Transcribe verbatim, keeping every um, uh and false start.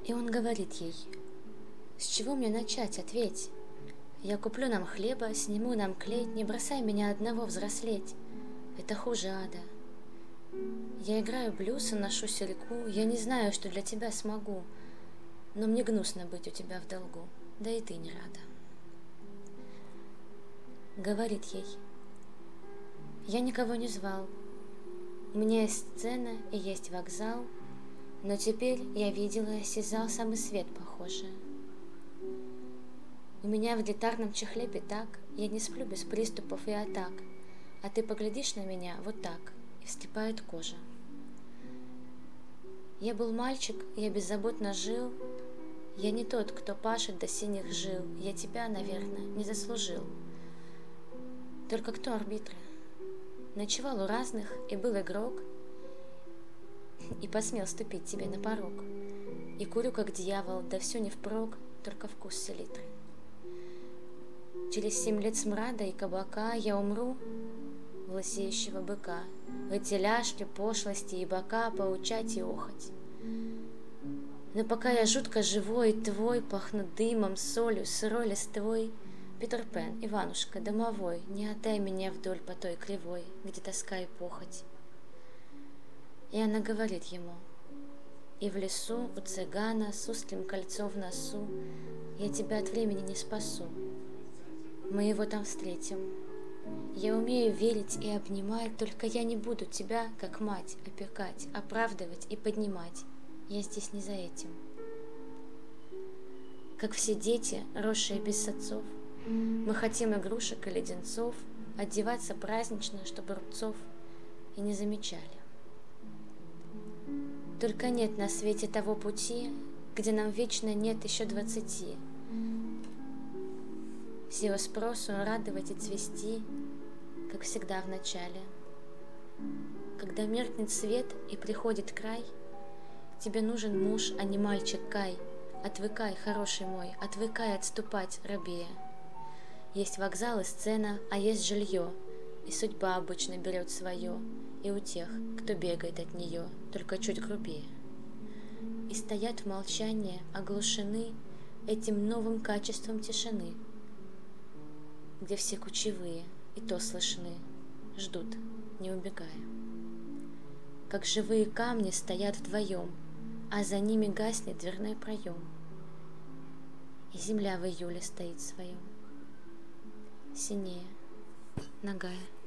И он говорит ей: «С чего мне начать? Ответь. Я куплю нам хлеба, сниму нам клеть, не бросай меня одного взрослеть. Это хуже ада. Я играю блюз и ношу серьгу, я не знаю, что для тебя смогу, но мне гнусно быть у тебя в долгу, да и ты не рада». Говорит ей: «Я никого не звал, у меня есть сцена и есть вокзал, но теперь я видела и осязал самый свет похожий. У меня в гитарном чехле пятак, я не сплю без приступов и атак, а ты поглядишь на меня вот так, и вскипает кожа. Я был мальчик, я беззаботно жил, я не тот, кто пашет до синих жил, я тебя, наверное, не заслужил. Только кто арбитры? Ночевал у разных и был игрок, и посмел ступить тебе на порог. И курю, как дьявол, да все не впрок, только вкус селитры. Через семь лет смрада и кабака я умру в лысеющего быка, в эти ляжки, пошлости и бока поучать и охоть. Но пока я жутко живой и твой, пахну дымом, солью, сырой листвой, Питер Пен, Иванушка, домовой, не отдай меня вдоль по той кривой, где тоска и похоть. И она говорит ему: и в лесу у цыгана с узким кольцом в носу я тебя от времени не спасу. Мы его там встретим. Я умею верить и обнимать, только я не буду тебя, как мать, опекать, оправдывать и поднимать. Я здесь не за этим. Как все дети, росшие без отцов, мы хотим игрушек и леденцов, одеваться празднично, чтобы рубцов и не замечали. Только нет на свете того пути, где нам вечно нет еще двадцати. С его спросу радовать и цвести, как всегда в начале. Когда меркнет свет и приходит край, тебе нужен муж, а не мальчик Кай. Отвыкай, хороший мой, отвыкай отступать, рабея. Есть вокзал и сцена, а есть жилье, и судьба обычно берет свое, и у тех, кто бегает от нее, только чуть грубее. И стоят в молчании, оглушены этим новым качеством тишины, где все кучевые, и то слышны, ждут, не убегая. Как живые камни стоят вдвоем, а за ними гаснет дверной проем, и земля в июле стоит своем, синее, нагая.